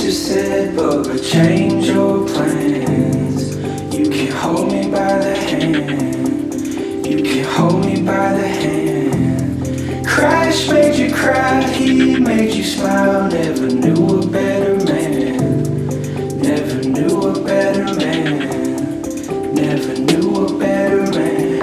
you said, but I changed your plans. You can't hold me by the hand. You can't hold me by the hand. Crash made you cry, he made you smile. Never knew a better man. Never knew a better man. Never knew a better man.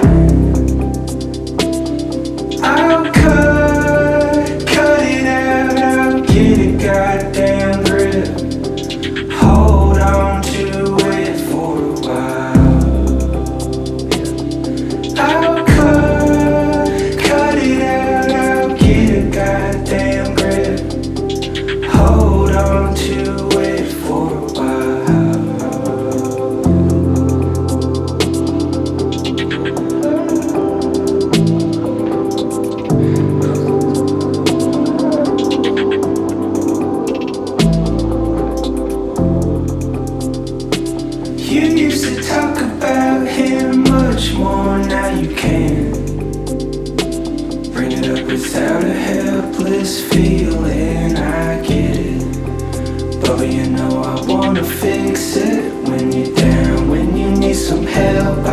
I'll cut it out, I'll get a goddamn grip. Hold on to it for a while. I'll cut it out, I'll get a goddamn grip. Hold on to it for a while. You used to talk about him much more, now you can't. Bring it up without a helpless feeling, I get it. But you know I wanna fix it when you're down, when you need some help.